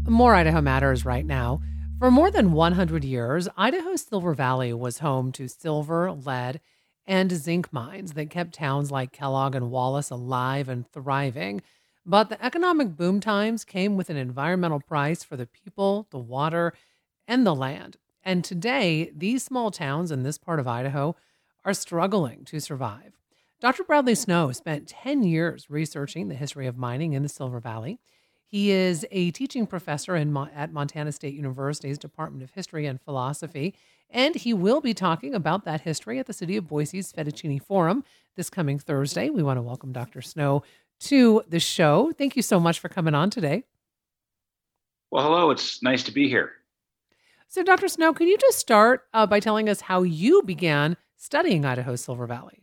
More Idaho Matters right now. For more than 100 years, Idaho's Silver Valley was home to silver, lead, and zinc mines that kept towns like Kellogg and Wallace alive and thriving. But the economic boom times came with an environmental price for the people, the water, and the land. And today, these small towns in this part of Idaho are struggling to survive. Dr. Bradley Snow spent 10 years researching the history of mining in the Silver Valley. He is a teaching professor at Montana State University's Department of History and Philosophy, and he will be talking about that history at the City of Boise's Fettuccine Forum this coming Thursday. We want to welcome Dr. Snow to the show. Thank you so much for coming on today. Well, hello. It's nice to be here. So, Dr. Snow, can you just start by telling us how you began studying Idaho's Silver Valley?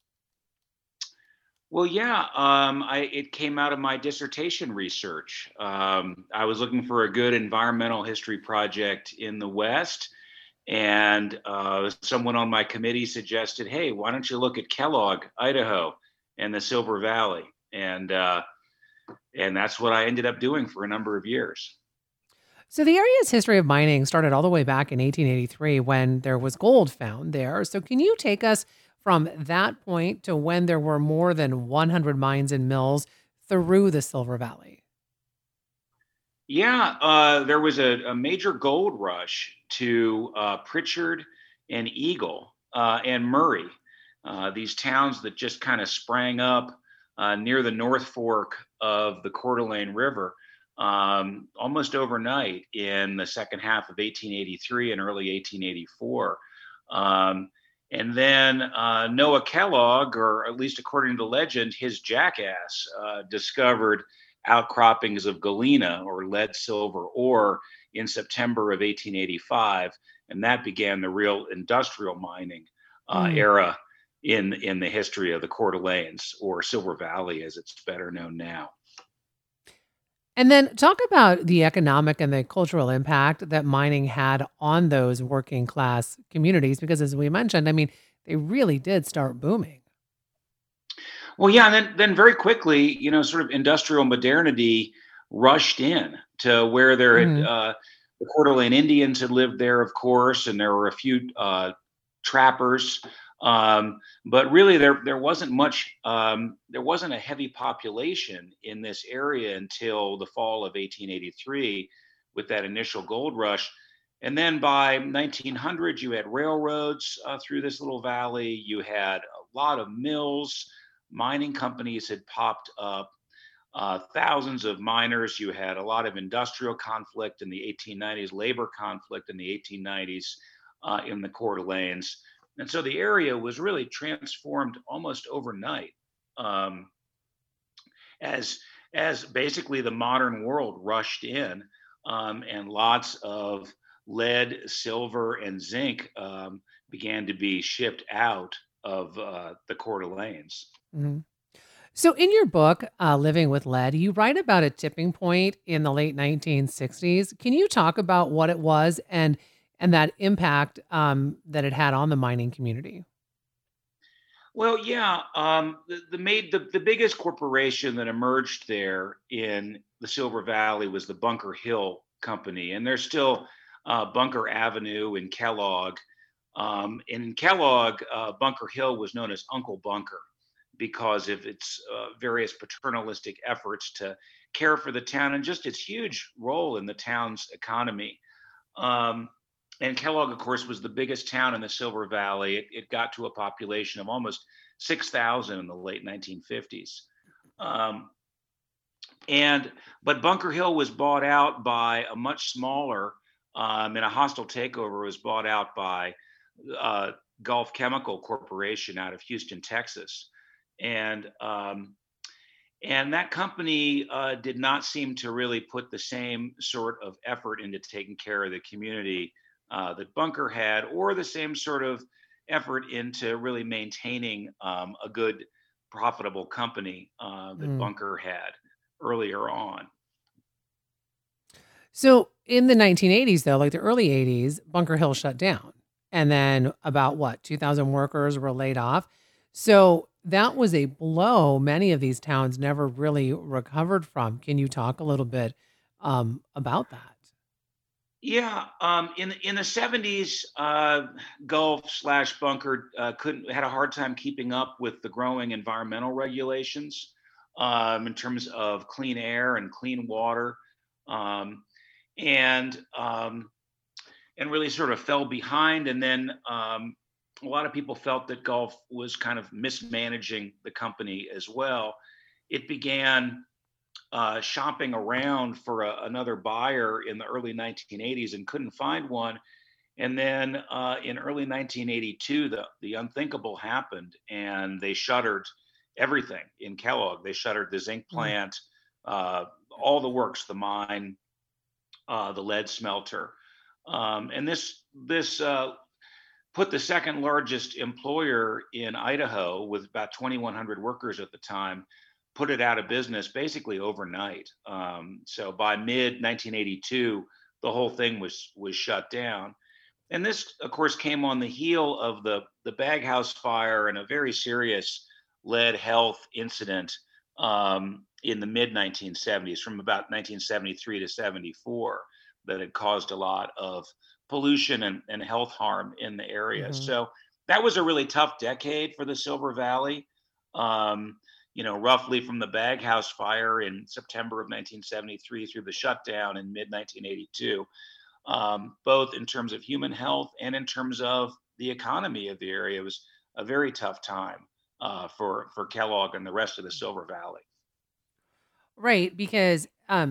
Well, yeah, it came out of my dissertation research. I was looking for a good environmental history project in the West, and someone on my committee suggested, "Hey, why don't you look at Kellogg, Idaho, and the Silver Valley?" And that's what I ended up doing for a number of years. So the area's history of mining started all the way back in 1883 when there was gold found there. So can you take us from that point to when there were more than 100 mines and mills through the Silver Valley? Yeah, there was a major gold rush to Pritchard and Eagle and Murray, these towns that just kind of sprang up near the North Fork of the Coeur d'Alene River almost overnight in the second half of 1883 and early 1884. And then Noah Kellogg, or at least according to legend, his jackass discovered outcroppings of galena or lead silver ore in September of 1885. And that began the real industrial mining era in the history of the Coeur d'Alenes, or Silver Valley as it's better known now. And then talk about the economic and the cultural impact that mining had on those working class communities, because as we mentioned, I mean, they really did start booming. Well, yeah, and then very quickly, sort of industrial modernity rushed in to where there had hmm the Coeur d'Alene Indians had lived there, of course, and there were a few trappers. But really, there wasn't much. There wasn't a heavy population in this area until the fall of 1883, with that initial gold rush. And then by 1900, you had railroads through this little valley. You had a lot of mills. Mining companies had popped up. Thousands of miners. You had a lot of industrial conflict in the 1890s, labor conflict in the 1890s in the Coeur d'Alenes. And so the area was really transformed almost overnight as basically the modern world rushed in, and lots of lead, silver, and zinc began to be shipped out of the Coeur d'Alenes. hmm So in your book, Living with Lead, you write about a tipping point in the late 1960s. Can you talk about what it was and that impact that it had on the mining community? Well, yeah, the biggest corporation that emerged there in the Silver Valley was the Bunker Hill Company, and there's still Bunker Avenue in Kellogg. In Kellogg, Bunker Hill was known as Uncle Bunker because of its various paternalistic efforts to care for the town and just its huge role in the town's economy. Um, and Kellogg, of course, was the biggest town in the Silver Valley. It got to a population of almost 6,000 in the late 1950s. Um, and but Bunker Hill was bought out by a much smaller, in a hostile takeover, was bought out by uh, Gulf Chemical Corporation out of Houston, Texas, and and that company did not seem to really put the same sort of effort into taking care of the community that Bunker had, or the same sort of effort into really maintaining a good, profitable company that Mm. Bunker had earlier on. So in the 1980s, though, like the early 80s, Bunker Hill shut down. And then about what, 2,000 workers were laid off. So that was a blow many of these towns never really recovered from. Can you talk a little bit about that. Yeah, in the 70s, Gulf slash Bunker couldn't had a hard time keeping up with the growing environmental regulations in terms of clean air and clean water, um, and um, and really sort of fell behind. And then a lot of people felt that Gulf was kind of mismanaging the company as well. It began shopping around for another buyer in the early 1980s and couldn't find one. And then in early 1982, the unthinkable happened, and they shuttered everything in Kellogg. They shuttered the zinc Mm, plant, uh, all the works, the mine, the lead smelter, and this put the second largest employer in Idaho with about 2,100 workers at the time, put it out of business basically overnight. So by mid 1982, the whole thing was shut down. And this, of course, came on the heel of the Bag House fire and a very serious lead health incident in the mid 1970s, from about 1973 to 74, that had caused a lot of pollution and health harm in the area. mhm. So that was a really tough decade for the Silver Valley. Um, roughly from the Bag House fire in September of 1973 through the shutdown in mid 1982, both in terms of human health and in terms of the economy of the area. It was a very tough time for Kellogg and the rest of the Silver Valley. Right, because,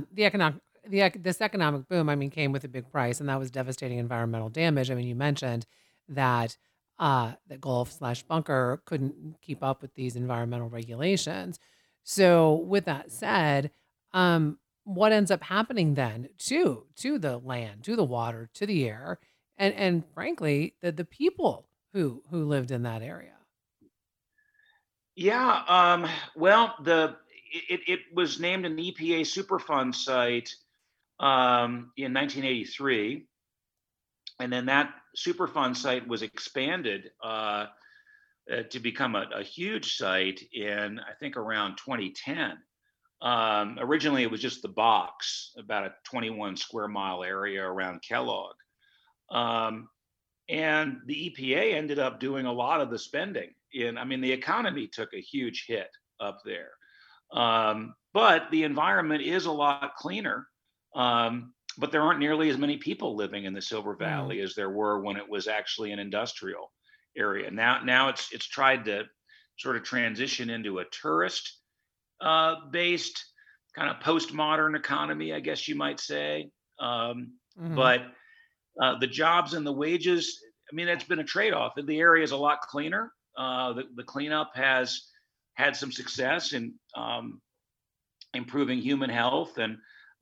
this economic boom, I mean, came with a big price, and that was devastating environmental damage. I mean, you mentioned that, that Gulf/Bunker couldn't keep up with these environmental regulations. So with that said, what ends up happening then to the land, to the water, to the air, and frankly, the people who lived in that area? Yeah, well, it was named an EPA Superfund site in 1983, and then that Superfund site was expanded to become a huge site in, I think, around 2010. Originally, it was just the box, about a 21 square mile area around Kellogg. Um, and the EPA ended up doing a lot of the spending. I mean, the economy took a huge hit up there. But the environment is a lot cleaner. But there aren't nearly as many people living in the Silver Mm, Valley as there were when it was actually an industrial area. Now it's tried to sort of transition into a tourist based kind of postmodern economy, I guess you might say. mhm, But the jobs and the wages, I mean, it's been a trade off. The area is a lot cleaner. The cleanup has had some success in improving human health and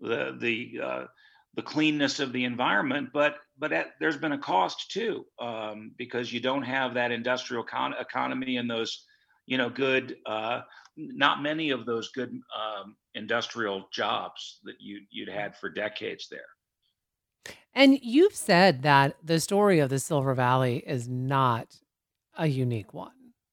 the cleanness of the environment, but there's been a cost too, because you don't have that industrial economy and those good not many of those good industrial jobs that you'd mm. had for decades there. And you've said that the story of the Silver Valley is not a unique one.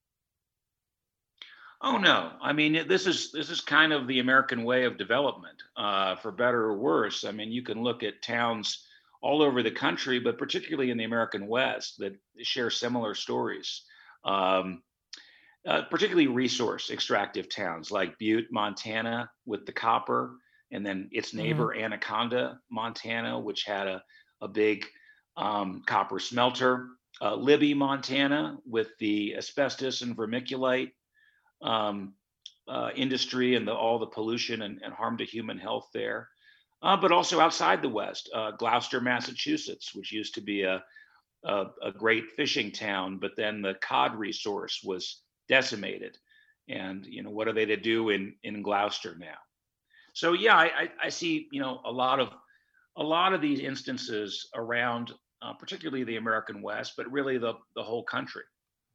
Oh no, I mean this is kind of the American way of development, for better or worse. I mean, you can look at towns all over the country, but particularly in the American West, that share similar stories. Um, Particularly resource extractive towns like Butte, Montana, with the copper, and then its Mhm, neighbor Anaconda, Montana, which had a big copper smelter. Libby, Montana, with the asbestos and vermiculite um, industry and all the pollution and harm to human health there. But also outside the West, Gloucester, Massachusetts, which used to be a great fishing town, but then the cod resource was decimated. And what are they to do in Gloucester now? So yeah, I see a lot of these instances around, particularly the American West, but really the whole country.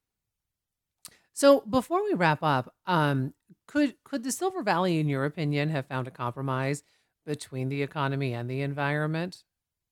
So before we wrap up, could the Silver Valley, in your opinion, have found a compromise between the economy and the environment?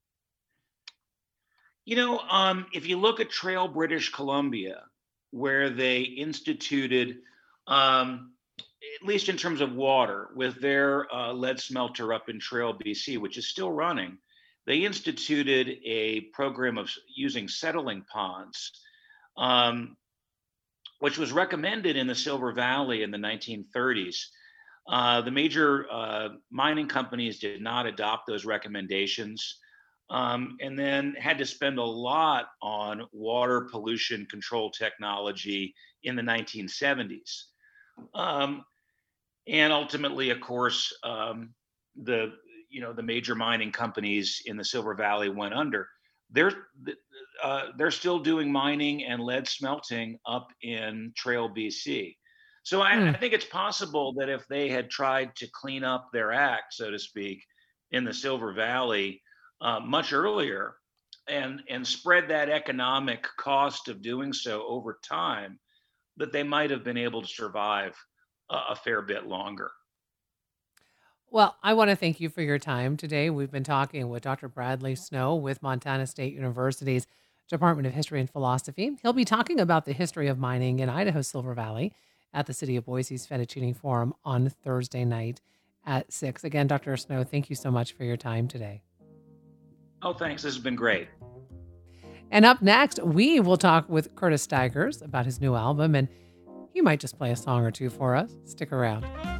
If you look at Trail, British Columbia, where they instituted um, at least in terms of water, with their lead smelter up in Trail, BC, which is still running, they instituted a program of using settling ponds, um, which was recommended in the Silver Valley in the 1930s. The major mining companies did not adopt those recommendations, and then had to spend a lot on water pollution control technology in the 1970s. Um, and ultimately, of course, the the major mining companies in the Silver Valley went under. They're they're still doing mining and lead smelting up in Trail, BC. So Hmm. I think it's possible that if they had tried to clean up their act, so to speak, in the Silver Valley much earlier, and spread that economic cost of doing so over time, that they might have been able to survive a fair bit longer. Well, I want to thank you for your time today. We've been talking with Dr. Bradley Snow with Montana State University's Department of History and Philosophy. He'll be talking about the history of mining in Idaho's Silver Valley at the City of Boise's Fettuccine Forum on Thursday night at 6. Again, Dr. Snow, thank you so much for your time today. Oh, thanks. This has been great. And up next, we will talk with Curtis Stigers about his new album, and he might just play a song or two for us. Stick around.